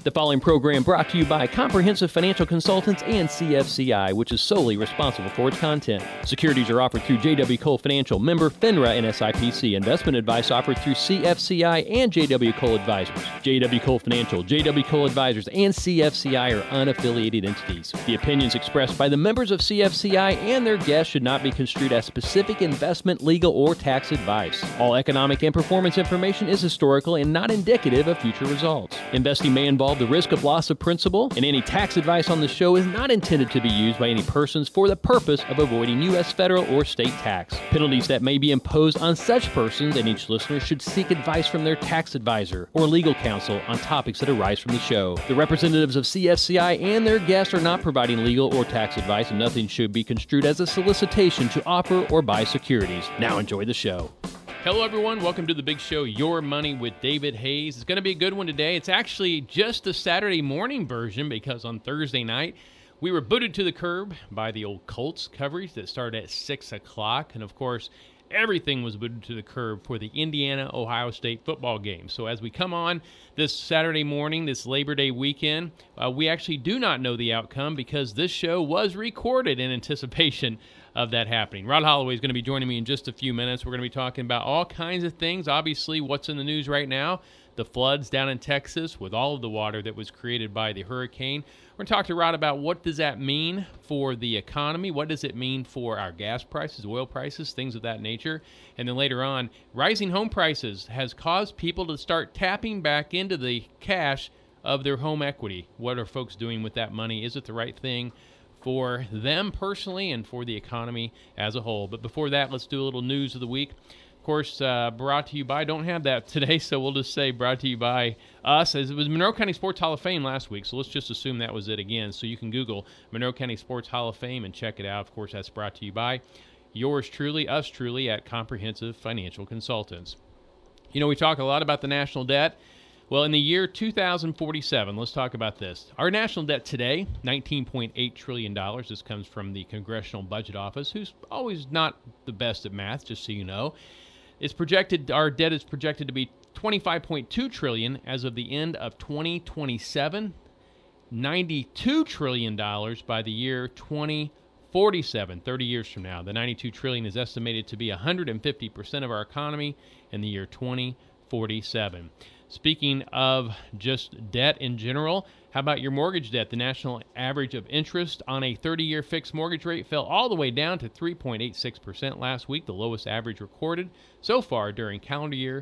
The following program brought to you by Comprehensive Financial Consultants and CFCI, which is solely responsible for its content. Securities are offered through J.W. Cole Financial, member FINRA and SIPC. Investment advice offered through CFCI and J.W. Cole Advisors. J.W. Cole Financial, J.W. Cole Advisors, and CFCI are unaffiliated entities. The opinions expressed by the members of CFCI and their guests should not be construed as specific investment, legal, or tax advice. All economic and performance information is historical and not indicative of future results. Investing may involve the risk of loss of principal, and any tax advice on the show is not intended to be used by any persons for the purpose of avoiding U.S. federal or state tax. Penalties that may be imposed on such persons and each listener should seek advice from their tax advisor or legal counsel on topics that arise from the show. The representatives of CFCI and their guests are not providing legal or tax advice, and nothing should be construed as a solicitation to offer or buy securities. Now enjoy the show. Hello, everyone. Welcome to the big show, Your Money with David Hayes. It's going to be a good one today. It's actually just the Saturday morning version because on Thursday night, we were booted to the curb by the old Colts coverage that started at 6 o'clock. And, of course, everything was booted to the curb for the Indiana-Ohio State football game. So as we come on this Saturday morning, this Labor Day weekend, we actually do not know the outcome because this show was recorded in anticipation of that happening. Rod Holloway is going to be joining me in just a few minutes. We're going to be talking about all kinds of things. Obviously, what's in the news right now, the floods down in Texas with all of the water that was created by the hurricane. We're going to talk to Rod about what does that mean for the economy, what does it mean for our gas prices, oil prices, things of that nature. And then later on, rising home prices has caused people to start tapping back into the cash of their home equity. What are folks doing with that money? Is it the right thing for them personally and for the economy as a whole? But before that, let's do a little news of the week. Of course, brought to you by, don't have that today, so we'll just say brought to you by us. As it was Monroe County Sports Hall of Fame last week, so let's just assume that was it again. So you can Google Monroe County Sports Hall of Fame and check it out. Of course, that's brought to you by yours truly, us truly, at Comprehensive Financial Consultants. You know, we talk a lot about the national debt. Well, in the year 2047, let's talk about this. Our national debt today, $19.8 trillion. This comes from the Congressional Budget Office, who's always not the best at math, just so you know. It's projected, our debt is projected to be $25.2 trillion as of the end of 2027, $92 trillion by the year 2047, 30 years from now. The $92 trillion is estimated to be 150% of our economy in the year 2047. Speaking of just debt in general, how about your mortgage debt? The national average of interest on a 30-year fixed mortgage rate fell all the way down to 3.86% last week, the lowest average recorded so far during calendar year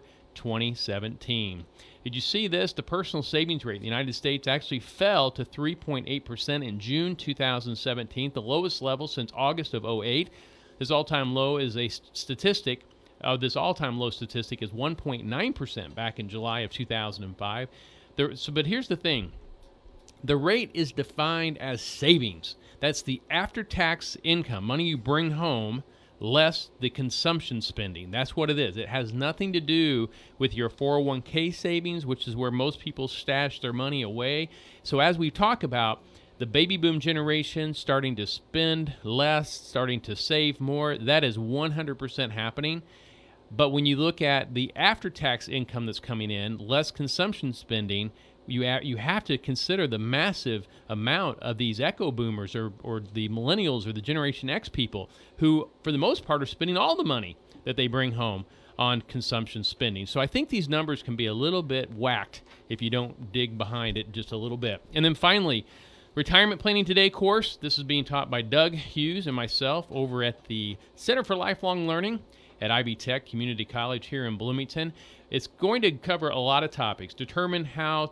2017. Did you see this? The personal savings rate in the United States actually fell to 3.8% in June 2017, the lowest level since August of 2008. This all-time low is a statistic. This all-time low statistic is 1.9% back in July of 2005. But here's the thing. The rate is defined as savings. That's the after-tax income, money you bring home, less the consumption spending. That's what it is. It has nothing to do with your 401k savings, which is where most people stash their money away. So as we talk about the baby boom generation starting to spend less, starting to save more, that is 100% happening. But when you look at the after-tax income that's coming in, less consumption spending, you have to consider the massive amount of these echo boomers or the millennials or the Generation X people who, for the most part, are spending all the money that they bring home on consumption spending. So I think these numbers can be a little bit whacked if you don't dig behind it just a little bit. And then finally, Retirement Planning Today course. This is being taught by Doug Hughes and myself over at the Center for Lifelong Learning at Ivy Tech Community College here in Bloomington. It's going to cover a lot of topics. Determine how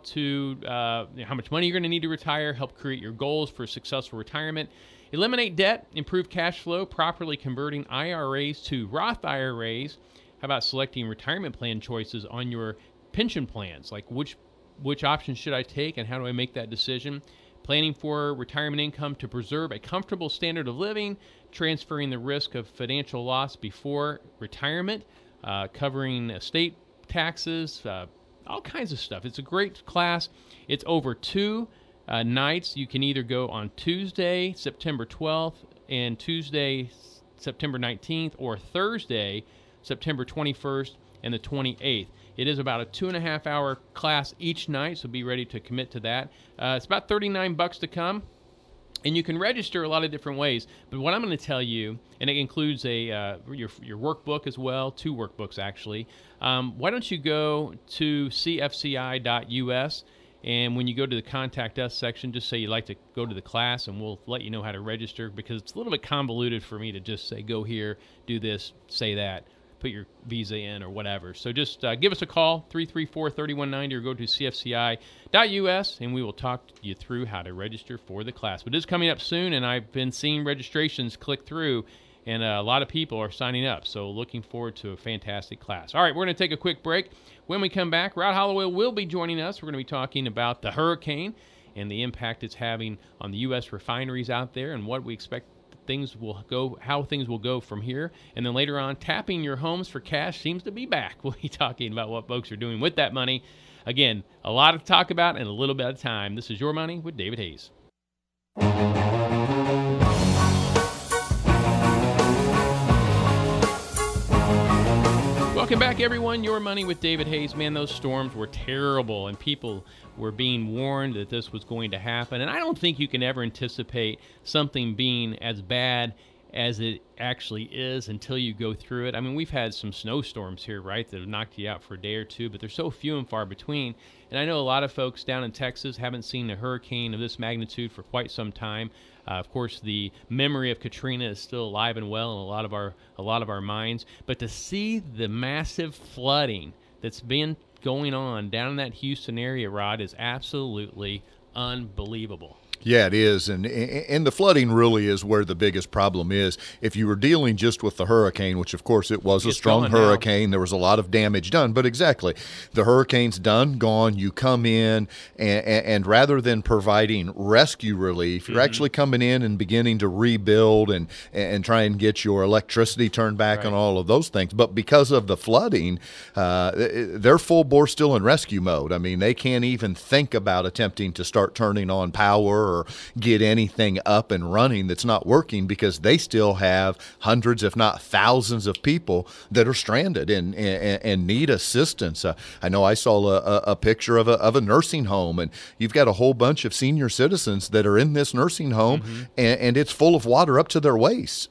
much money you're going to need to retire, help create your goals for successful retirement, eliminate debt, improve cash flow, properly converting IRAs to Roth IRAs. How about selecting retirement plan choices on your pension plans? Like which option should I take and how do I make that decision? Planning for retirement income to preserve a comfortable standard of living, transferring the risk of financial loss before retirement, covering estate taxes, all kinds of stuff. It's a great class. It's over 2 nights. You can either go on Tuesday, September 12th, and Tuesday, September 19th, or Thursday, September 21st, and the 28th. It is about a 2.5-hour class each night, so be ready to commit to that. It's about $39 to come. And you can register a lot of different ways. But what I'm going to tell you, and it includes your workbook as well, 2 workbooks actually. Why don't you go to cfci.us, and when you go to the Contact Us section, just say you'd like to go to the class, and we'll let you know how to register, because it's a little bit convoluted for me to just say, go here, do this, say that, put your visa in or whatever. So just give us a call, 334-3190, or go to cfci.us, and we will talk you through how to register for the class. But it is coming up soon, and I've been seeing registrations click through, and a lot of people are signing up. So looking forward to a fantastic class. All right, we're going to take a quick break. When we come back, Rod Hollowell will be joining us. We're going to be talking about the hurricane and the impact it's having on the U.S. refineries out there, and what we expect how things will go from here. And then later on, tapping your homes for cash seems to be back. We'll be talking about what folks are doing with that money. Again, a lot to talk about and a little bit of time. This is Your Money with David Hayes. Welcome back, everyone. Your Money with David Hayes. Man, those storms were terrible, and people were being warned that this was going to happen. And I don't think you can ever anticipate something being as bad as it actually is until you go through it. I mean, we've had some snowstorms here, right, that have knocked you out for a day or two, but they're so few and far between. And I know a lot of folks down in Texas haven't seen a hurricane of this magnitude for quite some time. Of course, the memory of Katrina is still alive and well in a lot of our minds. But to see the massive flooding that's been going on down in that Houston area, Rod, is absolutely unbelievable. Yeah, it is. And the flooding really is where the biggest problem is. If you were dealing just with the hurricane, which of course it was a strong hurricane, there was a lot of damage done. But exactly, the hurricane's done, gone. You come in, and rather than providing rescue relief, you're actually coming in and beginning to rebuild and try and get your electricity turned back on all of those things. But because of the flooding, they're full bore still in rescue mode. I mean, they can't even think about attempting to start turning on power or get anything up and running that's not working, because they still have hundreds, if not thousands, of people that are stranded and need assistance. I know I saw a picture of a nursing home, and you've got a whole bunch of senior citizens that are in this nursing home, and it's full of water up to their waists.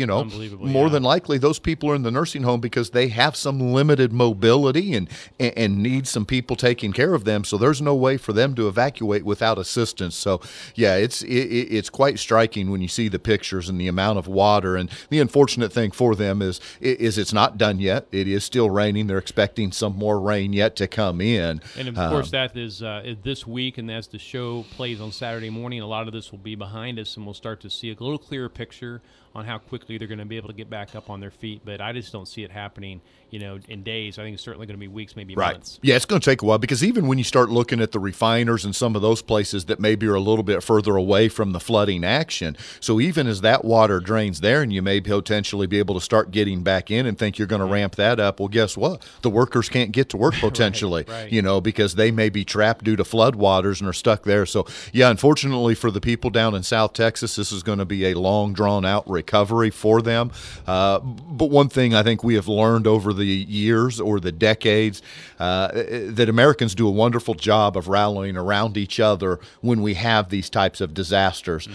More than likely, those people are in the nursing home because they have some limited mobility and need some people taking care of them. So there's no way for them to evacuate without assistance. So yeah, it's quite striking when you see the pictures and the amount of water. And the unfortunate thing for them is it's not done yet. It is still raining. They're expecting some more rain yet to come in. And of course, that is this week. And as the show plays on Saturday morning, a lot of this will be behind us, and we'll start to see a little clearer picture on how quickly they're going to be able to get back up on their feet. But I just don't see it happening, in days. I think it's certainly going to be weeks, maybe months. Yeah, it's going to take a while, because even when you start looking at the refiners and some of those places that maybe are a little bit further away from the flooding action, so even as that water drains there and you may potentially be able to start getting back in and think you're going to ramp that up, well, guess what? The workers can't get to work potentially, because they may be trapped due to flood waters and are stuck there. So, yeah, unfortunately for the people down in South Texas, this is going to be a long, drawn-out recovery for them. But one thing I think we have learned over the years or the decades, that Americans do a wonderful job of rallying around each other when we have these types of disasters,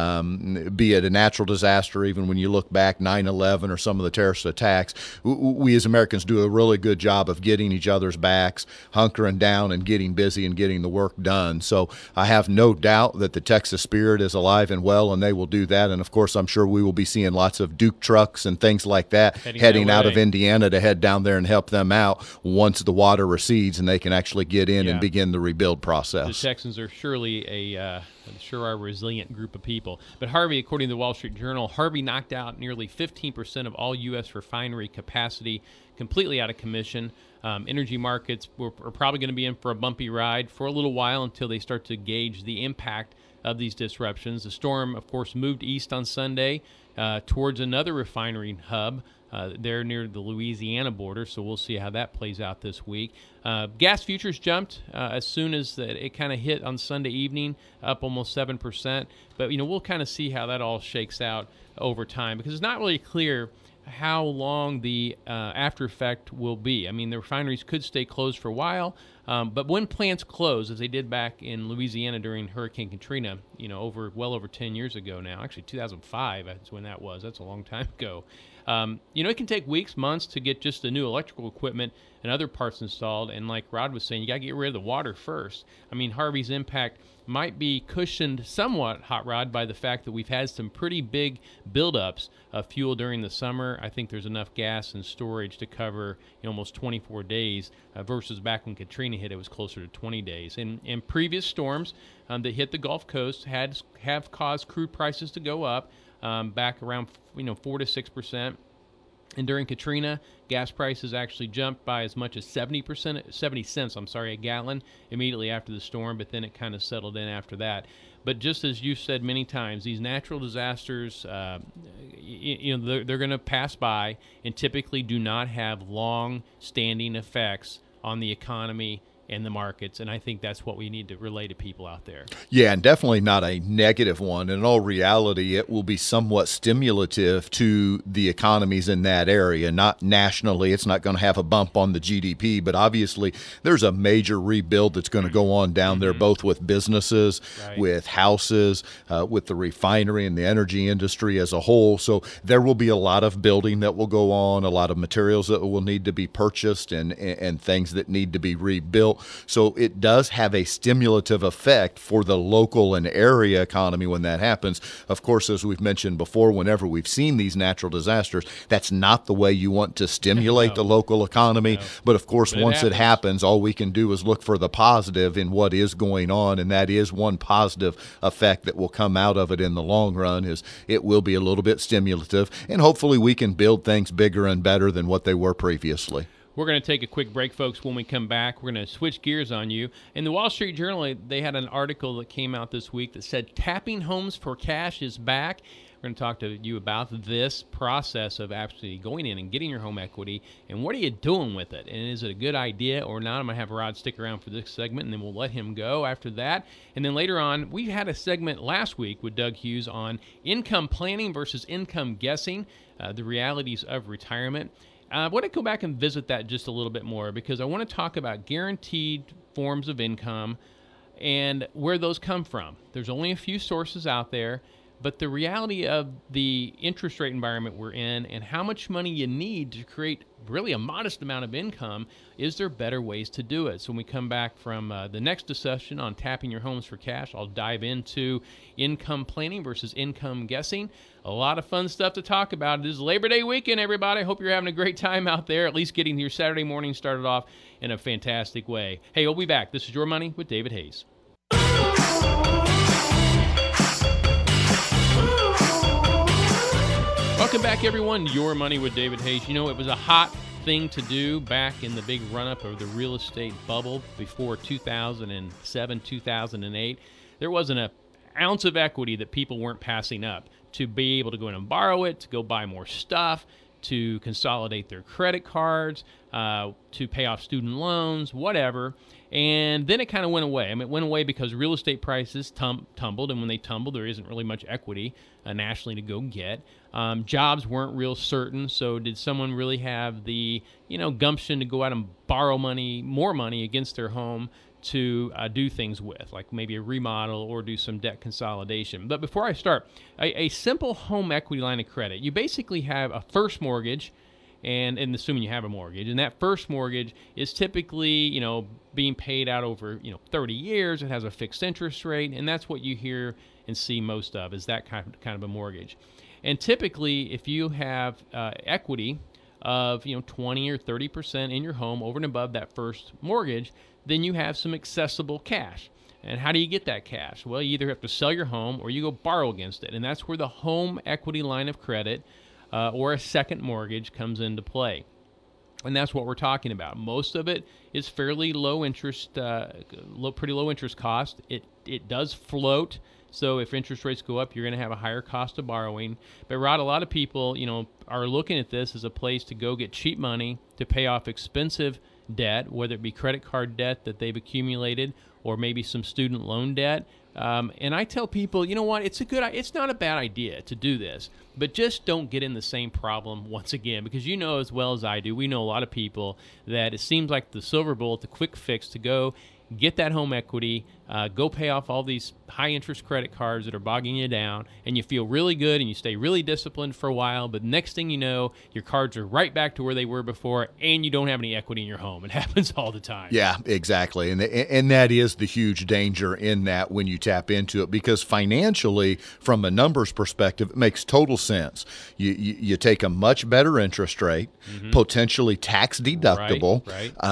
be it a natural disaster. Even when you look back, 9/11 or some of the terrorist attacks, we as Americans do a really good job of getting each other's backs, hunkering down and getting busy and getting the work done. So I have no doubt that the Texas spirit is alive and well, and they will do that. And of course, I'm sure we will be seeing lots of Duke trucks and things like that heading out of Indiana to head down there and help them out once the water recedes and they can actually get in and begin the rebuild process. The Texans are surely a resilient group of people. But Harvey, according to the Wall Street Journal, Harvey knocked out nearly 15% of all U.S. refinery capacity, completely out of commission. Energy markets are probably going to be in for a bumpy ride for a little while until they start to gauge the impact of these disruptions. The storm, of course, moved east on Sunday towards another refinery hub there near the Louisiana border, so we'll see how that plays out this week. Gas futures jumped as soon as it kind of hit on Sunday evening, up almost 7%. But, we'll kind of see how that all shakes out over time, because it's not really clear how long the after effect will be. I mean, the refineries could stay closed for a while, but when plants close, as they did back in Louisiana during Hurricane Katrina, well over 10 years ago now, actually 2005 is when that was. That's a long time ago. It can take weeks, months to get just the new electrical equipment and other parts installed. And like Rod was saying, you got to get rid of the water first. I mean, Harvey's impact might be cushioned somewhat, Hot Rod, by the fact that we've had some pretty big buildups of fuel during the summer. I think there's enough gas and storage to cover almost 24 days versus back when Katrina hit, it was closer to 20 days. And previous storms that hit the Gulf Coast have caused crude prices to go up back around 4 to 6%. And during Katrina, gas prices actually jumped by as much as 70 cents a gallon immediately after the storm, but then it kind of settled in after that. But just as you've said many times, these natural disasters, they're going to pass by and typically do not have long-standing effects on the economy and the markets, and I think that's what we need to relay to people out there. Yeah, and definitely not a negative one. In all reality, it will be somewhat stimulative to the economies in that area. Not nationally, it's not going to have a bump on the GDP, but obviously there's a major rebuild that's going to go on down there, both with businesses, with houses, with the refinery and the energy industry as a whole. So there will be a lot of building that will go on, a lot of materials that will need to be purchased and things that need to be rebuilt. So it does have a stimulative effect for the local and area economy when that happens. Of course, as we've mentioned before, whenever we've seen these natural disasters, that's not the way you want to stimulate the local economy. But of course, once it happens, all we can do is look for the positive in what is going on, and that is one positive effect that will come out of it in the long run is it will be a little bit stimulative, and hopefully we can build things bigger and better than what they were previously. We're going to take a quick break, folks. When we come back, we're going to switch gears on you. In the Wall Street Journal, they had an article that came out this week that said tapping homes for cash is back. We're going to talk to you about this process of actually going in and getting your home equity, and what are you doing with it? And is it a good idea or not? I'm going to have Rod stick around for this segment, and then we'll let him go after that. And then later on, we had a segment last week with Doug Hughes on income planning versus income guessing, the realities of retirement. I want to go back and visit that just a little bit more because I want to talk about guaranteed forms of income and where those come from. There's only a few sources out there, but the reality of the interest rate environment we're in and how much money you need to create really a modest amount of income, is there better ways to do it? So when we come back from the next discussion on tapping your homes for cash, I'll dive into income planning versus income guessing. A lot of fun stuff to talk about. It is Labor Day weekend, everybody. I hope you're having a great time out there, at least getting your Saturday morning started off in a fantastic way. Hey, we'll be back. This is Your Money with David Hayes. Welcome back, everyone. Your Money with David Hayes. You know, it was a hot thing to do back in the big run-up of the real estate bubble before 2007, 2008. There wasn't an ounce of equity that people weren't passing up to be able to go in and borrow it, to go buy more stuff, to consolidate their credit cards, to pay off student loans, whatever. And then it kind of went away. I mean, it went away because real estate prices tumbled, and when they tumble, there isn't really much equity nationally to go get. Jobs weren't real certain, so did someone really have the gumption to go out and borrow more money against their home to do things with, like maybe a remodel or do some debt consolidation? But before I start, a simple home equity line of credit, you basically have a first mortgage, and assuming you have a mortgage, and that first mortgage is typically, being paid out over, 30 years. It has a fixed interest rate, and that's what you hear and see most of, is that kind of a mortgage. And typically, if you have equity of 20 or 30% in your home over and above that first mortgage, then you have some accessible cash. And how do you get that cash? Well, you either have to sell your home or you go borrow against it, and that's where the home equity line of credit or a second mortgage comes into play. And that's what we're talking about. Most of it is fairly low interest, pretty low interest cost. It does float, so if interest rates go up, you're going to have a higher cost of borrowing. But Rod, a lot of people, are looking at this as a place to go get cheap money to pay off expensive debt, whether it be credit card debt that they've accumulated or maybe some student loan debt. And I tell people, you know what, it's not a bad idea to do this, but just don't get in the same problem once again, because you know as well as I do, we know a lot of people that it seems like the silver bullet, the quick fix to go get that home equity, go pay off all these high-interest credit cards that are bogging you down, and you feel really good and you stay really disciplined for a while, but next thing you know, your cards are right back to where they were before, and you don't have any equity in your home. It happens all the time. Yeah, exactly. And that is the huge danger in that when you tap into it, because financially, from a numbers perspective, it makes total sense. You take a much better interest rate, potentially tax deductible,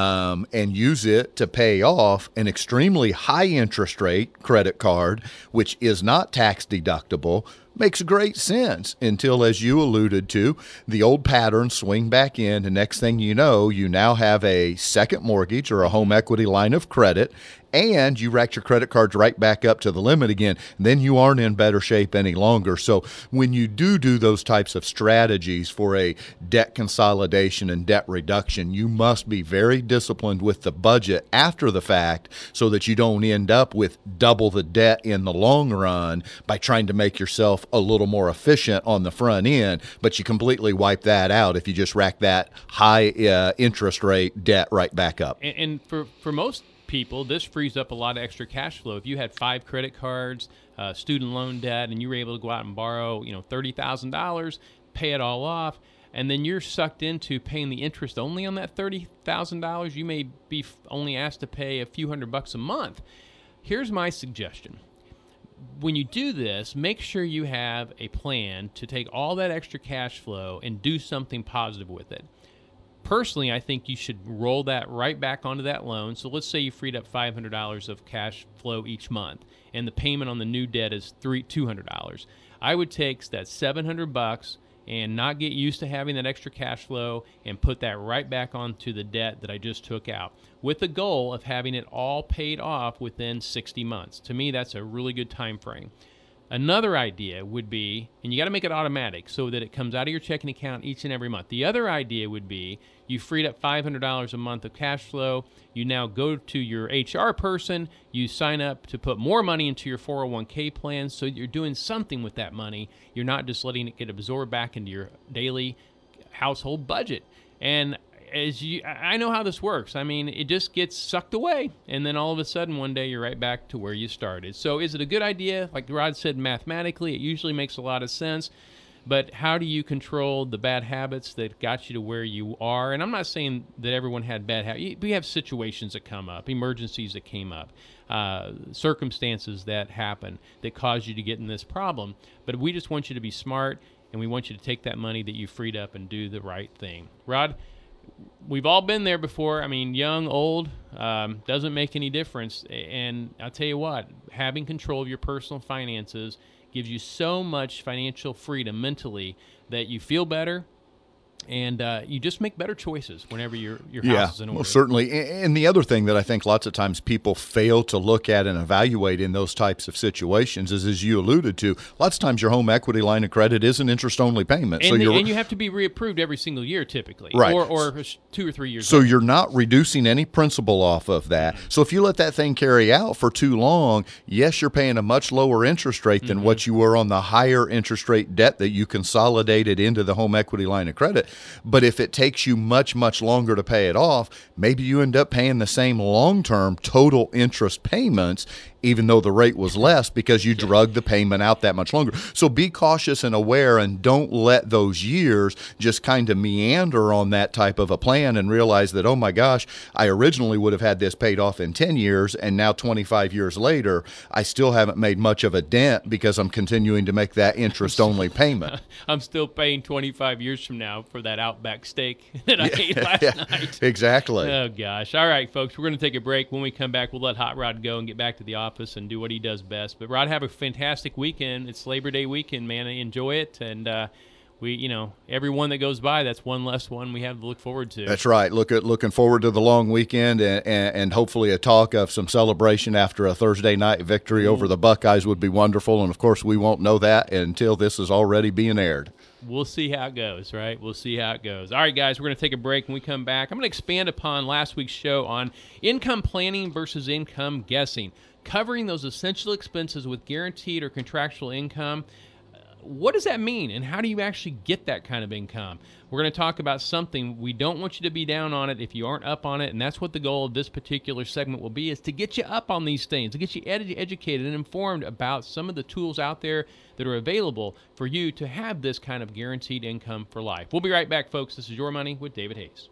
and use it to pay off an extremely high interest rate credit card, which is not tax deductible. Makes great sense until, as you alluded to, the old patterns swing back in, and next thing you know, you now have a second mortgage or a home equity line of credit, and you racked your credit cards right back up to the limit again. Then you aren't in better shape any longer. So when you do those types of strategies for a debt consolidation and debt reduction, you must be very disciplined with the budget after the fact so that you don't end up with double the debt in the long run by trying to make yourself a little more efficient on the front end, but you completely wipe that out if you just rack that high interest rate debt right back up. And for most people, this frees up a lot of extra cash flow. If you had 5 credit cards, student loan debt, and you were able to go out and borrow, $30,000, pay it all off, and then you're sucked into paying the interest only on that $30,000, you may be only asked to pay a few $100 a month. Here's my suggestion. When you do this, make sure you have a plan to take all that extra cash flow and do something positive with it. Personally, I think you should roll that right back onto that loan. So let's say you freed up $500 of cash flow each month, and the payment on the new debt is $200. I would take that $700 and not get used to having that extra cash flow and put that right back onto the debt that I just took out, with the goal of having it all paid off within 60 months. To me, that's a really good time frame. Another idea would be, and you got to make it automatic so that it comes out of your checking account each and every month. The other idea would be you freed up $500 a month of cash flow. You now go to your HR person. You sign up to put more money into your 401k plan so you're doing something with that money. You're not just letting it get absorbed back into your daily household budget. And I know how this works. I mean, it just gets sucked away, and then all of a sudden one day you're right back to where you started. So is it a good idea? Like Rod said, mathematically, it usually makes a lot of sense. But how do you control the bad habits that got you to where you are? And I'm not saying that everyone had bad habits. We have situations that come up, emergencies that came up, circumstances that happen that caused you to get in this problem. But we just want you to be smart, and we want you to take that money that you freed up and do the right thing. Rod, we've all been there before. I mean, young, old, doesn't make any difference. And I'll tell you what, having control of your personal finances gives you so much financial freedom mentally that you feel better, and you just make better choices whenever your house is in order. Well, certainly. And the other thing that I think lots of times people fail to look at and evaluate in those types of situations is, as you alluded to, lots of times your home equity line of credit is an interest-only payment. And you have to be reapproved every single year typically, right, or 2 or 3 years. So you're not reducing any principal off of that. So if you let that thing carry out for too long, yes, you're paying a much lower interest rate than what you were on the higher interest rate debt that you consolidated into the home equity line of credit. But if it takes you much, much longer to pay it off, maybe you end up paying the same long-term total interest payments, even though the rate was less, because you drug the payment out that much longer. So be cautious and aware, and don't let those years just kind of meander on that type of a plan and realize that, oh my gosh, I originally would have had this paid off in 10 years, and now 25 years later, I still haven't made much of a dent because I'm continuing to make that interest-only payment. I'm still paying 25 years from now for that Outback steak that I ate last night. Exactly. Oh, gosh. All right, folks, we're going to take a break. When we come back, we'll let Hot Rod go and get back to the office and do what he does best. But Rod, have a fantastic weekend. It's Labor Day weekend, man. Enjoy it, and every one that goes by, that's one less one we have to look forward to. That's right. Looking forward to the long weekend and hopefully a talk of some celebration after a Thursday night victory over the Buckeyes would be wonderful. And, of course, we won't know that until this is already being aired. We'll see how it goes, right? We'll see how it goes. All right, guys, we're going to take a break. When we come back, I'm going to expand upon last week's show on income planning versus income guessing, covering those essential expenses with guaranteed or contractual income. What does that mean, and how do you actually get that kind of income? We're going to talk about something. We don't want you to be down on it if you aren't up on it, and that's what the goal of this particular segment will be, is to get you up on these things, to get you educated and informed about some of the tools out there that are available for you to have this kind of guaranteed income for life. We'll be right back, folks. This is Your Money with David Hayes.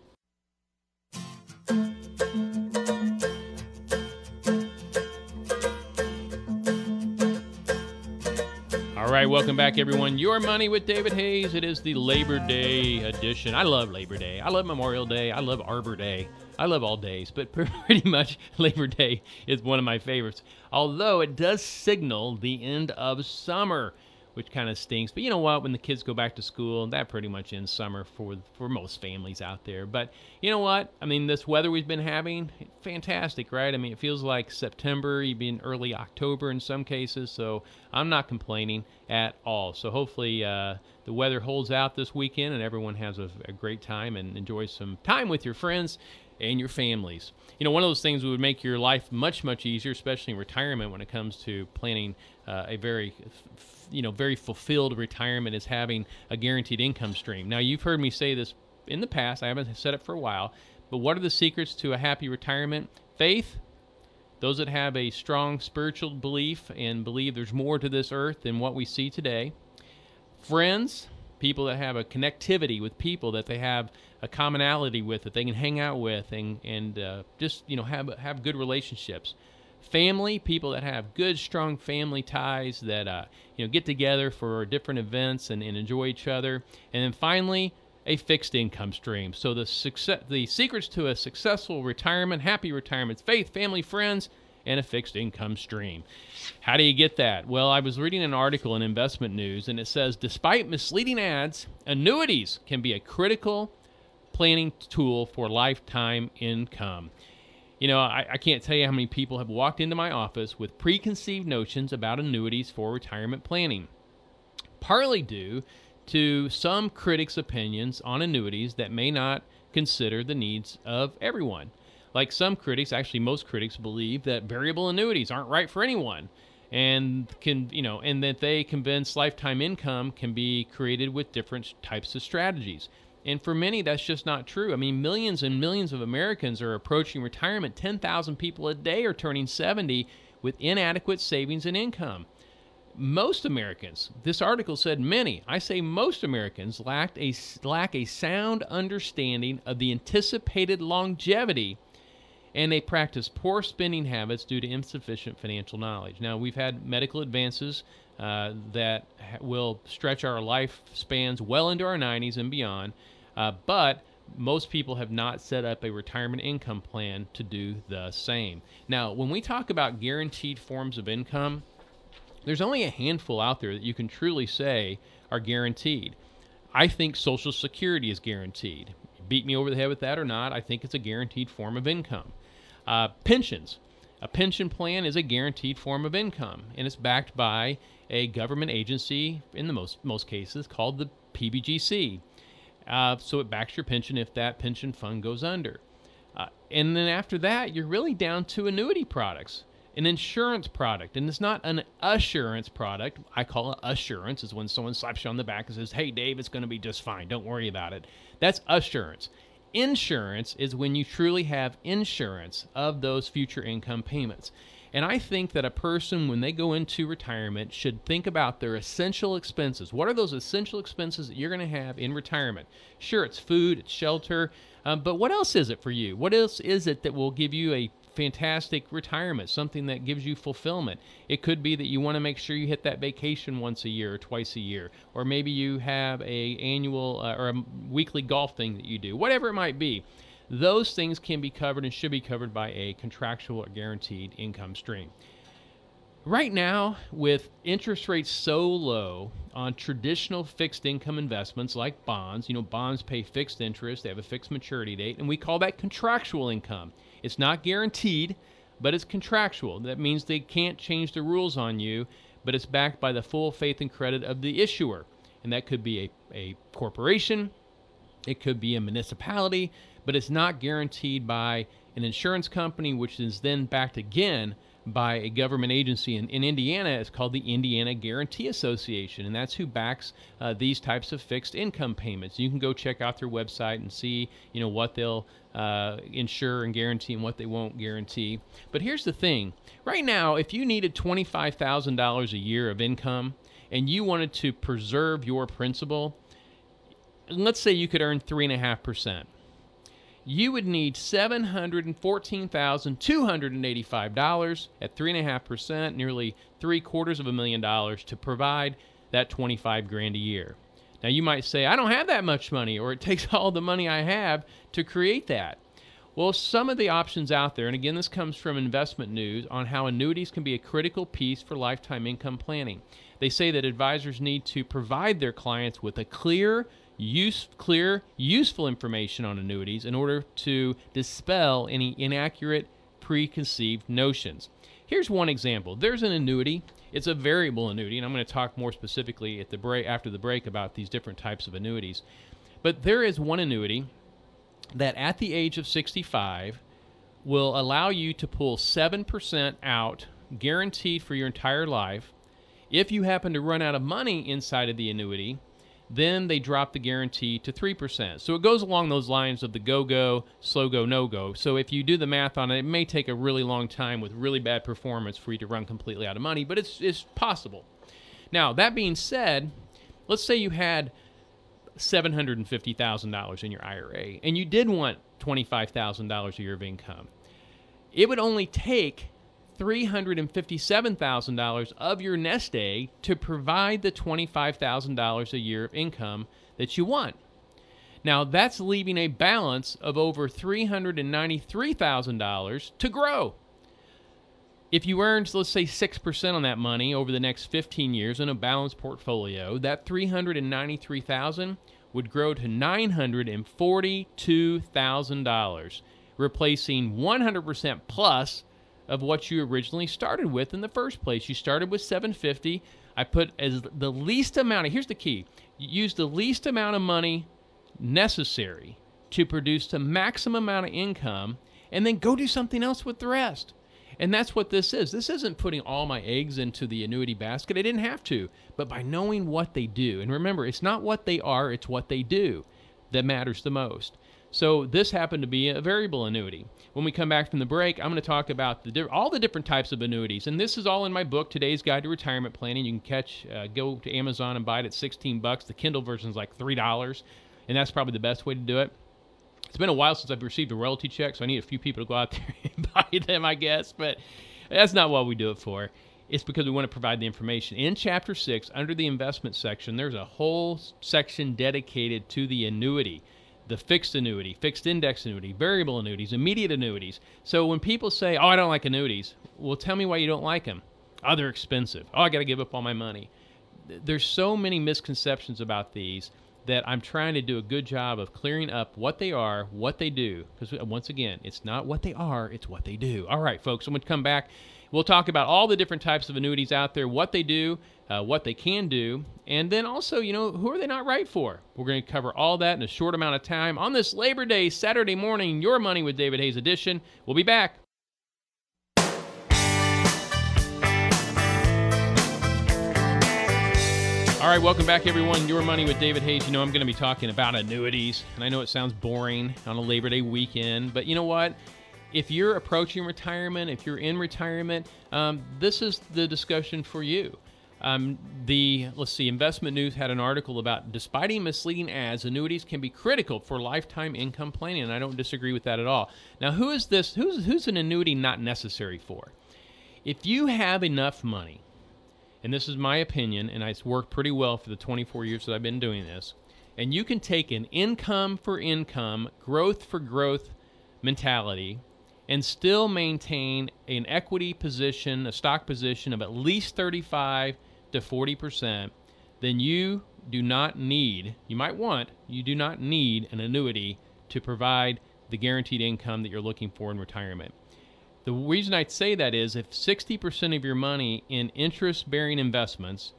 All right, welcome back, everyone. Your Money with David Hayes. It is the Labor Day edition. I love Labor Day. I love Memorial Day. I love Arbor Day. I love all days, but pretty much Labor Day is one of my favorites, although it does signal the end of summer, which kind of stinks. But you know what? When the kids go back to school, that pretty much ends summer for most families out there. But you know what? I mean, this weather we've been having, fantastic, right? I mean, it feels like September, even early October in some cases, so I'm not complaining at all. So hopefully the weather holds out this weekend and everyone has a great time and enjoys some time with your friends and your families. You know, one of those things that would make your life much, much easier, especially in retirement when it comes to planning a very fulfilled retirement, is having a guaranteed income stream. Now, you've heard me say this in the past. I haven't said it for a while. But what are the secrets to a happy retirement? Faith. Those that have a strong spiritual belief and believe there's more to this earth than what we see today. Friends. People that have a connectivity with people that they have a commonality with, that they can hang out with and just have good relationships. Family, people that have good, strong family ties that get together for different events and enjoy each other. And then finally, a fixed income stream. So the secrets to a successful retirement, happy retirement: faith, family, friends, and a fixed income stream. How do you get that? Well, I was reading an article in Investment News, and it says, despite misleading ads, annuities can be a critical planning tool for lifetime income. You know, I can't tell you how many people have walked into my office with preconceived notions about annuities for retirement planning, partly due to some critics' opinions on annuities that may not consider the needs of everyone. Like some critics, actually most critics, believe that variable annuities aren't right for anyone, and and that they convince lifetime income can be created with different types of strategies. And for many, that's just not true. I mean, millions and millions of Americans are approaching retirement. 10,000 people a day are turning 70 with inadequate savings and income. Most Americans, this article said many, I say most Americans, lack a sound understanding of the anticipated longevity, and they practice poor spending habits due to insufficient financial knowledge. Now, we've had medical advances that will stretch our lifespans well into our 90s and beyond, but most people have not set up a retirement income plan to do the same. Now, when we talk about guaranteed forms of income, there's only a handful out there that you can truly say are guaranteed. I think Social Security is guaranteed. Beat me over the head with that or not, I think it's a guaranteed form of income. Pensions. A pension plan is a guaranteed form of income, and it's backed by a government agency, in the most cases, called the PBGC. So it backs your pension if that pension fund goes under. And then after that, you're really down to annuity products. An insurance product, and it's not an assurance product. I call it assurance, is when someone slaps you on the back and says, hey, Dave, it's going to be just fine. Don't worry about it. That's assurance. Insurance is when you truly have insurance of those future income payments. And I think that a person, when they go into retirement, should think about their essential expenses. What are those essential expenses that you're going to have in retirement? Sure, it's food, it's shelter, but what else is it for you? What else is it that will give you a fantastic retirement, something that gives you fulfillment? It could be that you want to make sure you hit that vacation once a year or twice a year, or maybe you have a annual or a weekly golf thing that you do, whatever it might be. Those things can be covered and should be covered by a contractual or guaranteed income stream. Right now, with interest rates so low on traditional fixed income investments like bonds, bonds pay fixed interest, they have a fixed maturity date, and we call that contractual income. It's not guaranteed, but it's contractual. That means they can't change the rules on you, but it's backed by the full faith and credit of the issuer. And that could be a corporation, it could be a municipality, but it's not guaranteed by an insurance company, which is then backed again by a government agency. In Indiana, it's called the Indiana Guarantee Association, and that's who backs these types of fixed income payments. You can go check out their website and see, what they'll insure and guarantee and what they won't guarantee. But here's the thing. Right now, if you needed $25,000 a year of income and you wanted to preserve your principal, let's say you could earn 3.5%. You would need $714,285 at 3.5%, nearly $750,000 to provide that $25,000 a year. Now you might say, I don't have that much money, or it takes all the money I have to create that. Well, some of the options out there, and again, this comes from Investment News, on how annuities can be a critical piece for lifetime income planning. They say that advisors need to provide their clients with a clear, useful information on annuities in order to dispel any inaccurate, preconceived notions. Here's one example. There's an annuity. It's a variable annuity, and I'm going to talk more specifically at the break, after the break, about these different types of annuities. But there is one annuity that at the age of 65 will allow you to pull 7% out, guaranteed for your entire life. If you happen to run out of money inside of the annuity, then they drop the guarantee to 3%. So it goes along those lines of the go-go, slow-go, no-go. So if you do the math on it, it may take a really long time with really bad performance for you to run completely out of money, but it's possible. Now, that being said, let's say you had $750,000 in your IRA, and you did want $25,000 a year of income. It would only take $357,000 of your nest egg to provide the $25,000 a year of income that you want. Now, that's leaving a balance of over $393,000 to grow. If you earned, let's say, 6% on that money over the next 15 years in a balanced portfolio, that $393,000 would grow to $942,000, replacing 100% plus of what you originally started with in the first place. You started with $750. I put as the least amount. Here's the key. You use the least amount of money necessary to produce the maximum amount of income, and then go do something else with the rest. And that's what this is. This isn't putting all my eggs into the annuity basket. I didn't have to. But by knowing what they do, and remember, it's not what they are, it's what they do that matters the most. So this happened to be a variable annuity. When we come back from the break, I'm going to talk about all the different types of annuities. And this is all in my book, Today's Guide to Retirement Planning. You can go to Amazon and buy it at $16. The Kindle version is like $3, and that's probably the best way to do it. It's been a while since I've received a royalty check, so I need a few people to go out there and buy them, I guess. But that's not what we do it for. It's because we want to provide the information. In Chapter 6, under the investment section, there's a whole section dedicated to the annuity. The fixed annuity, fixed index annuity, variable annuities, immediate annuities. So when people say, I don't like annuities, well, tell me why you don't like them. They're expensive. I got to give up all my money. There's so many misconceptions about these that I'm trying to do a good job of clearing up what they are, what they do. Because once again, it's not what they are, it's what they do. All right, folks, I'm going to come back. We'll talk about all the different types of annuities out there, what they do, what they can do, and then also, who are they not right for? We're going to cover all that in a short amount of time on this Labor Day, Saturday morning, Your Money with David Hayes edition. We'll be back. All right, welcome back, everyone. Your Money with David Hayes. I'm going to be talking about annuities, and I know it sounds boring on a Labor Day weekend, but you know what? If you're approaching retirement, if you're in retirement, this is the discussion for you. Investment News had an article about, despite misleading ads, annuities can be critical for lifetime income planning, and I don't disagree with that at all. Now, who is this? Who's an annuity not necessary for? If you have enough money, and this is my opinion, and it's worked pretty well for the 24 years that I've been doing this, and you can take an income for income, growth for growth mentality, and still maintain an equity position, a stock position of at least 35 to 40%, then you do not need, you do not need an annuity to provide the guaranteed income that you're looking for in retirement. The reason I say that is if 60% of your money in interest-bearing investments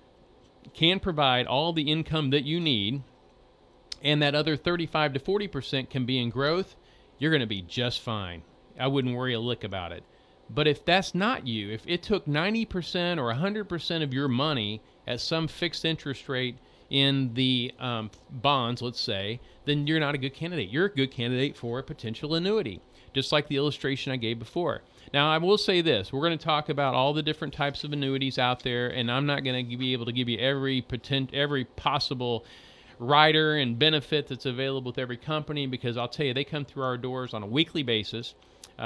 can provide all the income that you need, and that other 35 to 40% can be in growth, you're going to be just fine. I wouldn't worry a lick about it. But if that's not you, if it took 90% or 100% of your money at some fixed interest rate in the bonds, let's say, then you're not a good candidate. You're a good candidate for a potential annuity, just like the illustration I gave before. Now, I will say this. We're going to talk about all the different types of annuities out there, and I'm not going to be able to give you every possible rider and benefit that's available with every company, because I'll tell you, they come through our doors on a weekly basis.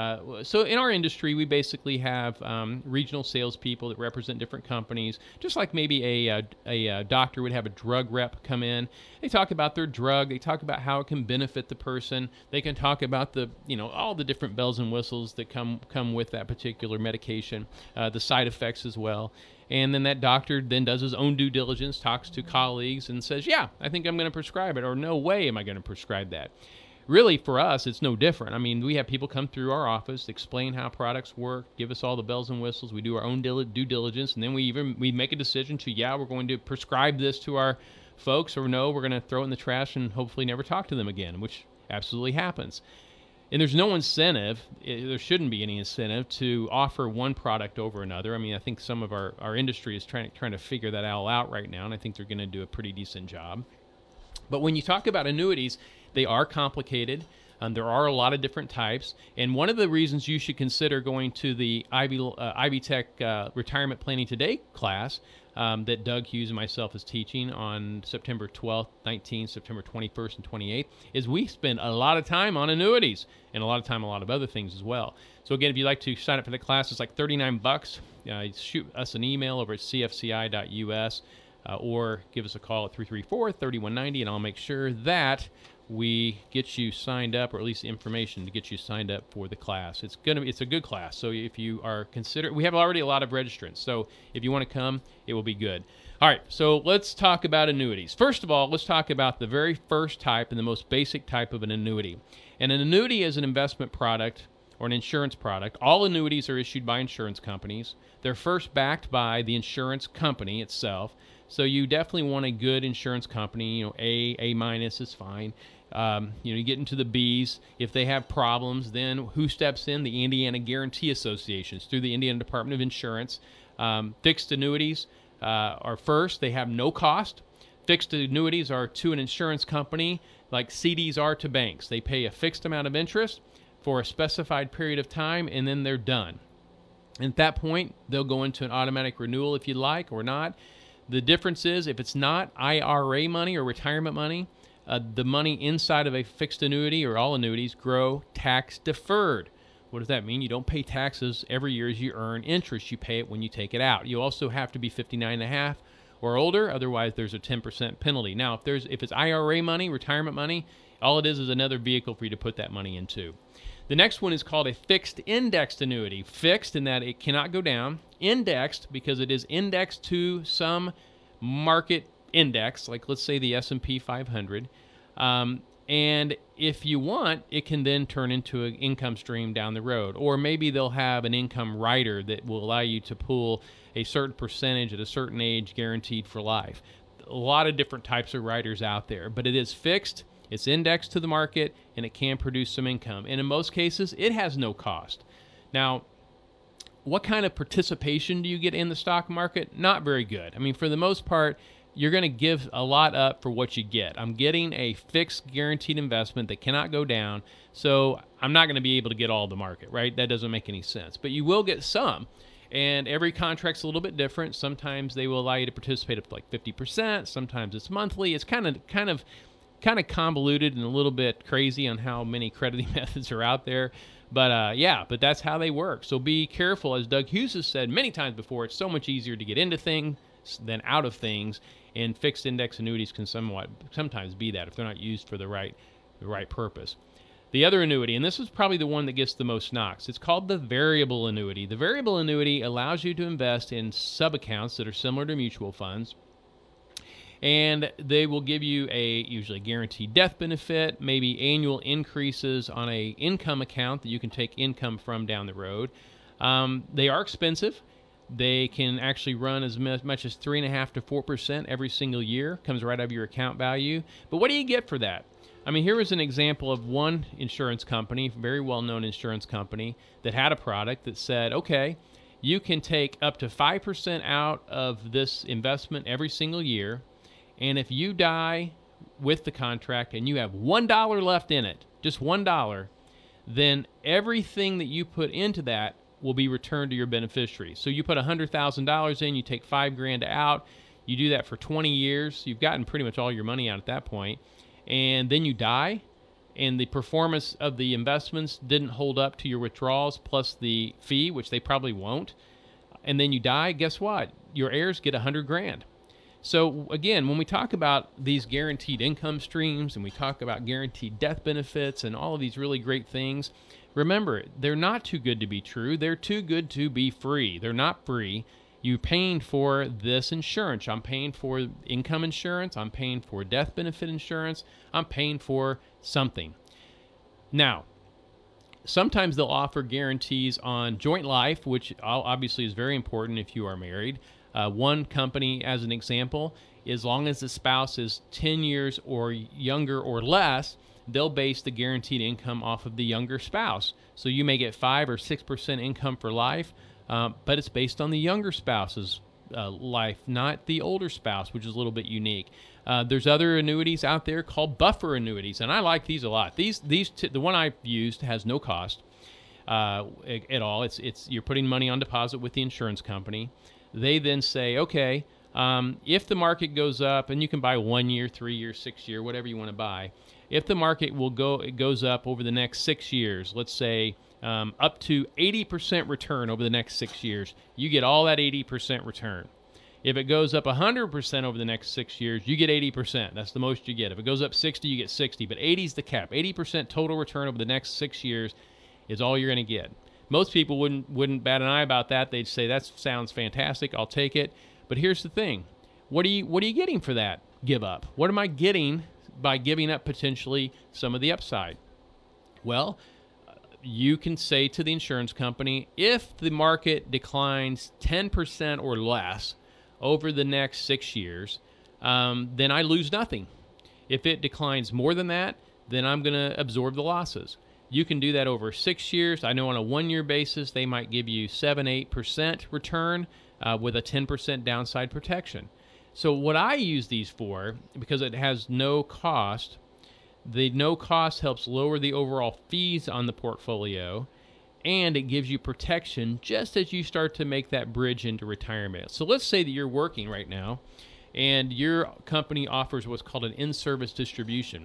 So in our industry, we basically have regional salespeople that represent different companies, just like maybe a doctor would have a drug rep come in. They talk about their drug. They talk about how it can benefit the person. They can talk about all the different bells and whistles that come with that particular medication, the side effects as well. And then that doctor then does his own due diligence, talks to colleagues, and says, yeah, I think I'm going to prescribe it, or no way am I going to prescribe that. Really, for us, it's no different. I mean, we have people come through our office, explain how products work, give us all the bells and whistles. We do our own due diligence, and then we make a decision to, we're going to prescribe this to our folks, or no, we're going to throw it in the trash and hopefully never talk to them again, which absolutely happens. And there's no incentive, there shouldn't be any incentive to offer one product over another. I mean, I think some of our industry is trying to figure that all out right now, and I think they're going to do a pretty decent job. But when you talk about annuities, they are complicated. There are a lot of different types. And one of the reasons you should consider going to the Ivy Tech Retirement Planning Today class that Doug Hughes and myself is teaching on September 12th, 19th, September 21st, and 28th, is we spend a lot of time on annuities and a lot of time on a lot of other things as well. So again, if you'd like to sign up for the class, it's like $39. Shoot us an email over at cfci.us or give us a call at 334-3190, and I'll make sure that we get you signed up, or at least information to get you signed up for the class. It's a good class. So if you are we have already a lot of registrants. So if you want to come, it will be good. All right, so let's talk about annuities. First of all, let's talk about the very first type and the most basic type of an annuity. And an annuity is an investment product or an insurance product. All annuities are issued by insurance companies. They're first backed by the insurance company itself. So you definitely want a good insurance company. A minus is fine. You get into the B's. If they have problems, then who steps in? The Indiana Guarantee Association. It's through the Indiana Department of Insurance. Fixed annuities are first. They have no cost. Fixed annuities are to an insurance company like CDs are to banks. They pay a fixed amount of interest for a specified period of time, and then they're done. And at that point, they'll go into an automatic renewal if you like or not. The difference is if it's not IRA money or retirement money, the money inside of a fixed annuity, or all annuities, grow tax deferred. What does that mean? You don't pay taxes every year as you earn interest. You pay it when you take it out. You also have to be 59.5 or older, otherwise there's a 10% penalty. Now, if it's IRA money, retirement money, all it is another vehicle for you to put that money into. The next one is called a fixed indexed annuity. Fixed in that it cannot go down. Indexed because it is indexed to some market index, like let's say the S&P 500. And if you want, it can then turn into an income stream down the road. Or maybe they'll have an income rider that will allow you to pull a certain percentage at a certain age guaranteed for life. A lot of different types of riders out there, but it is fixed. It's indexed to the market, and it can produce some income. And in most cases, it has no cost. Now, what kind of participation do you get in the stock market? Not very good. I mean, for the most part, you're going to give a lot up for what you get. I'm getting a fixed guaranteed investment that cannot go down, so I'm not going to be able to get all the market, right? That doesn't make any sense. But you will get some, and every contract's a little bit different. Sometimes they will allow you to participate up to like 50%. Sometimes it's monthly. It's kind of convoluted and a little bit crazy on how many crediting methods are out there. But but that's how they work. So be careful. As Doug Hughes has said many times before, it's so much easier to get into things than out of things, and fixed index annuities can sometimes be that if they're not used for the right purpose. The other annuity, and this is probably the one that gets the most knocks, it's called the variable annuity. The variable annuity allows you to invest in sub-accounts that are similar to mutual funds, and they will give you usually guaranteed death benefit, maybe annual increases on a income account that you can take income from down the road. They are expensive. They can actually run as much as 3.5% to 4% every single year. Comes right out of your account value. But what do you get for that? I mean, here is an example of one insurance company, very well-known insurance company, that had a product that said, okay, you can take up to 5% out of this investment every single year, and if you die with the contract and you have $1 left in it, just $1, then everything that you put into that will be returned to your beneficiary. So you put $100,000 in, you take $5,000 out, you do that for 20 years, you've gotten pretty much all your money out at that point, and then you die, and the performance of the investments didn't hold up to your withdrawals plus the fee, which they probably won't, and then you die, guess what? Your heirs get $100,000. So again, when we talk about these guaranteed income streams and we talk about guaranteed death benefits and all of these really great things, remember, they're not too good to be true. They're too good to be free. They're not free. You're paying for this insurance. I'm paying for income insurance. I'm paying for death benefit insurance. I'm paying for something. Now, sometimes they'll offer guarantees on joint life, which obviously is very important if you are married. One company, as an example, as long as the spouse is 10 years or younger or less, they'll base the guaranteed income off of the younger spouse. So you may get 5 or 6% income for life, but it's based on the younger spouse's life, not the older spouse, which is a little bit unique. There's other annuities out there called buffer annuities, and I like these a lot. The one I've used has no cost at all. It's you're putting money on deposit with the insurance company. They then say, okay, if the market goes up, and you can buy 1 year, 3 year, 6 year, whatever you want to buy. If the market goes up over the next 6 years, let's say up to 80% return over the next 6 years, you get all that 80% return. If it goes up 100% over the next 6 years, you get 80%. That's the most you get. If it goes up 60, you get 60, but 80 is the cap. 80% total return over the next 6 years is all you're going to get. Most people wouldn't bat an eye about that. They'd say, that sounds fantastic, I'll take it. But here's the thing. What are you getting for that give up? What am I getting by giving up potentially some of the upside? Well, you can say to the insurance company, if the market declines 10% or less over the next 6 years, then I lose nothing. If it declines more than that, then I'm going to absorb the losses. You can do that over 6 years. I know on a 1 year basis, they might give you 7-8% return with a 10% downside protection. So what I use these for, because it has no cost, the no cost helps lower the overall fees on the portfolio, and it gives you protection just as you start to make that bridge into retirement. So let's say that you're working right now, and your company offers what's called an in-service distribution.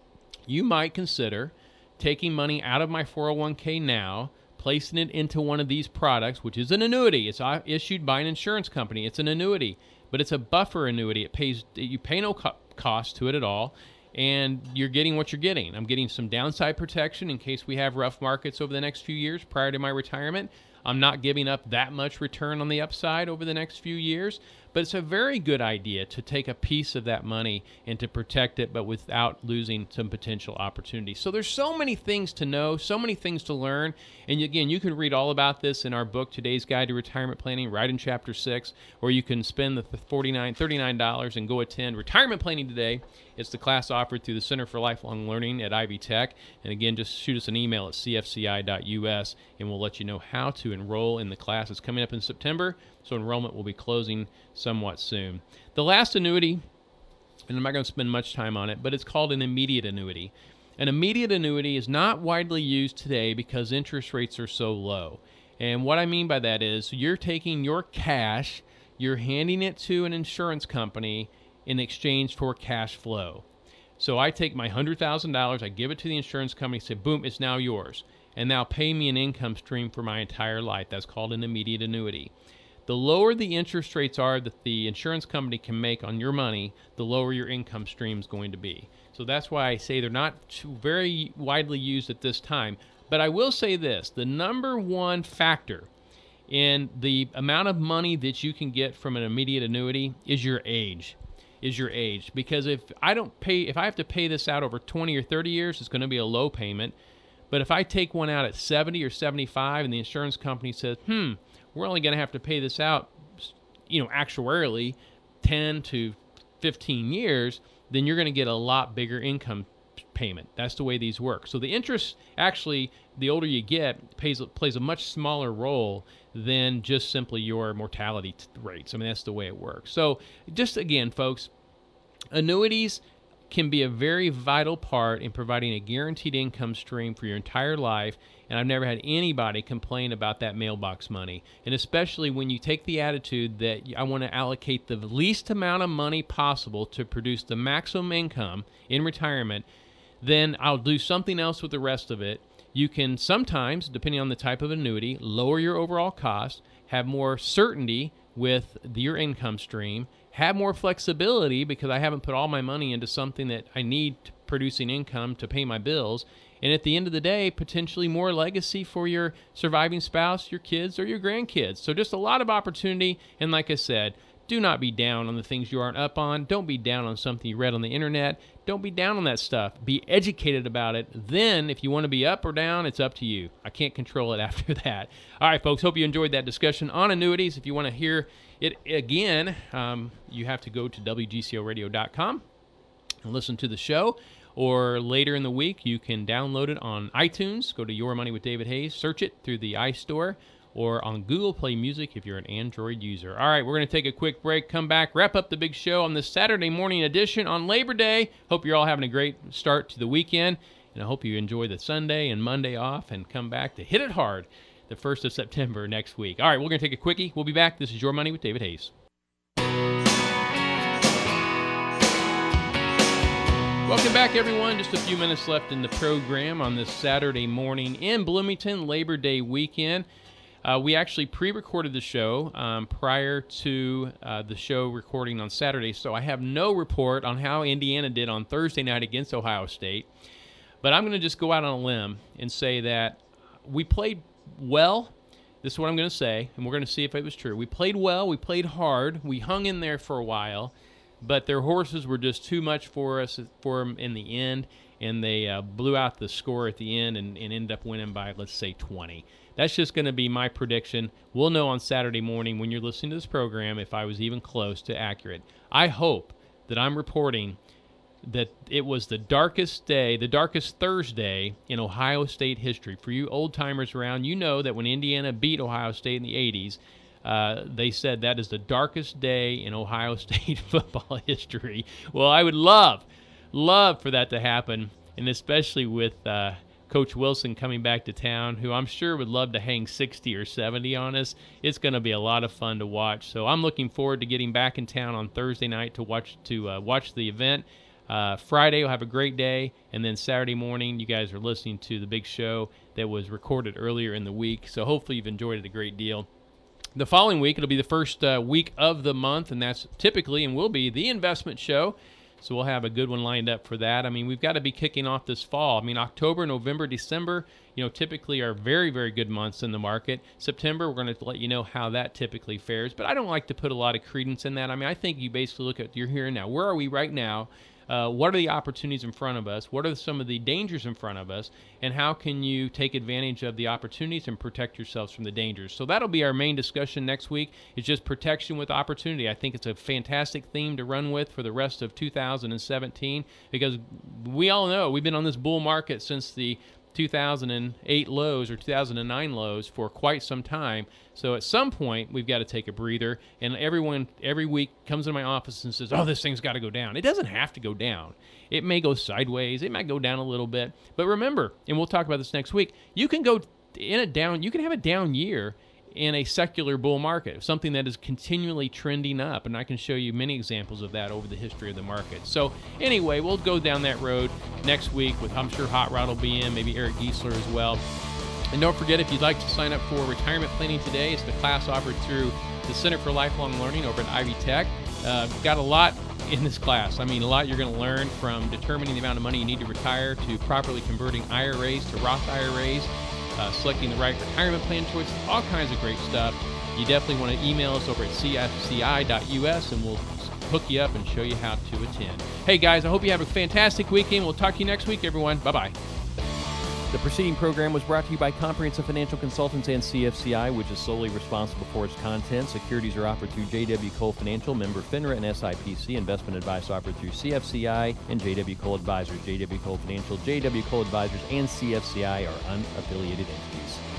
You might consider taking money out of my 401k now, placing it into one of these products, which is an annuity. It's issued by an insurance company. It's an annuity, but it's a buffer annuity. You pay no cost to it at all, and you're getting what you're getting. I'm getting some downside protection in case we have rough markets over the next few years prior to my retirement. I'm not giving up that much return on the upside over the next few years, but it's a very good idea to take a piece of that money and to protect it, but without losing some potential opportunities. So there's so many things to know, so many things to learn. And again, you can read all about this in our book, Today's Guide to Retirement Planning, right in Chapter 6, or you can spend the $39 and go attend Retirement Planning Today. It's the class offered through the Center for Lifelong Learning at Ivy Tech. And again, just shoot us an email at cfci.us, and we'll let you know how to enroll in the class. It's coming up in September, so enrollment will be closing somewhat soon. The last annuity, and I'm not going to spend much time on it, but it's called an immediate annuity. An immediate annuity is not widely used today because interest rates are so low. And what I mean by that is you're taking your cash, you're handing it to an insurance company in exchange for cash flow. So I take my $100,000, I give it to the insurance company, say, boom, it's now yours. And now pay me an income stream for my entire life. That's called an immediate annuity. The lower the interest rates are that the insurance company can make on your money, the lower your income stream is going to be. So that's why I say they're not very widely used at this time. But I will say this, the number one factor in the amount of money that you can get from an immediate annuity is your age. Because if I have to pay this out over 20 or 30 years, it's going to be a low payment. But if I take one out at 70 or 75 and the insurance company says, we're only going to have to pay this out, actuarially 10 to 15 years, then you're going to get a lot bigger income payment. That's the way these work. So the interest, actually, the older you get, plays a much smaller role than just simply your mortality rates. I mean, that's the way it works. So just again, folks, annuities can be a very vital part in providing a guaranteed income stream for your entire life, and I've never had anybody complain about that mailbox money. And especially when you take the attitude that I want to allocate the least amount of money possible to produce the maximum income in retirement, then I'll do something else with the rest of it. You can sometimes, depending on the type of annuity, lower your overall cost, have more certainty with your income stream, have more flexibility because I haven't put all my money into something that I need producing income to pay my bills, and at the end of the day, potentially more legacy for your surviving spouse, your kids, or your grandkids. So just a lot of opportunity, and like I said, do not be down on the things you aren't up on. Don't be down on something you read on the internet. Don't be down on that stuff. Be educated about it. Then, if you want to be up or down, it's up to you. I can't control it after that. All right, folks, hope you enjoyed that discussion on annuities. If you want to hear it again, you have to go to WGCOradio.com and listen to the show. Or later in the week, you can download it on iTunes. Go to Your Money with David Hayes. Search it through the iStore, or on Google Play Music if you're an Android user. All right, we're going to take a quick break, come back, wrap up the big show on this Saturday morning edition on Labor Day. Hope you're all having a great start to the weekend, and I hope you enjoy the Sunday and Monday off and come back to hit it hard the 1st of September next week. All right, we're going to take a quickie. We'll be back. This is Your Money with David Hayes. Welcome back, everyone. Just a few minutes left in the program on this Saturday morning in Bloomington, Labor Day weekend. We actually pre-recorded the show prior to the show recording on Saturday, so I have no report on how Indiana did on Thursday night against Ohio State. But I'm going to just go out on a limb and say that we played well. This is what I'm going to say, and we're going to see if it was true. We played well. We played hard. We hung in there for a while, but their horses were just too much for them in the end, and they blew out the score at the end and ended up winning by, let's say, 20. That's just going to be my prediction. We'll know on Saturday morning when you're listening to this program if I was even close to accurate. I hope that I'm reporting that it was the darkest day, the darkest Thursday in Ohio State history. For you old-timers around, you know that when Indiana beat Ohio State in the 80s, they said that is the darkest day in Ohio State football history. Well, I would love for that to happen, and especially with Coach Wilson coming back to town, who I'm sure would love to hang 60 or 70 on us. It's going to be a lot of fun to watch. So I'm looking forward to getting back in town on Thursday night to watch the event. Friday we'll have a great day, and then Saturday morning you guys are listening to the big show that was recorded earlier in the week. So hopefully you've enjoyed it a great deal. The following week, it'll be the first week of the month, and that's typically and will be the investment show. So we'll have a good one lined up for that. I mean, we've got to be kicking off this fall. I mean, October, November, December, typically are very, very good months in the market. September, we're going to let you know how that typically fares. But I don't like to put a lot of credence in that. I mean, I think you basically look at your here and now. Where are we right now? What are the opportunities in front of us? What are some of the dangers in front of us? And how can you take advantage of the opportunities and protect yourselves from the dangers? So that'll be our main discussion next week. It's just protection with opportunity. I think it's a fantastic theme to run with for the rest of 2017 because we all know we've been on this bull market since the 2008 lows or 2009 lows for quite some time. So at some point, we've got to take a breather. And everyone every week comes into my office and says, oh, this thing's got to go down. It doesn't have to go down. It may go sideways. It might go down a little bit. But remember, and we'll talk about this next week, you can go in a down, you can have a down year in a secular bull market, something that is continually trending up. And I can show you many examples of that over the history of the market. So anyway, we'll go down that road next week with, I'm sure Hot Rod will be in, maybe Eric Giesler as well. And don't forget, if you'd like to sign up for Retirement Planning Today, it's the class offered through the Center for Lifelong Learning over at Ivy Tech. Got a lot in this class. I mean, a lot you're going to learn, from determining the amount of money you need to retire to properly converting IRAs to Roth IRAs, selecting the right retirement plan choices, all kinds of great stuff. You definitely want to email us over at cfci.us, and we'll hook you up and show you how to attend. Hey guys, I hope you have a fantastic weekend. We'll talk to you next week, everyone. Bye-bye. The preceding program was brought to you by Comprehensive Financial Consultants and CFCI, which is solely responsible for its content. Securities are offered through J.W. Cole Financial, member FINRA and SIPC. Investment advice offered through CFCI and J.W. Cole Advisors. J.W. Cole Financial, J.W. Cole Advisors, and CFCI are unaffiliated entities.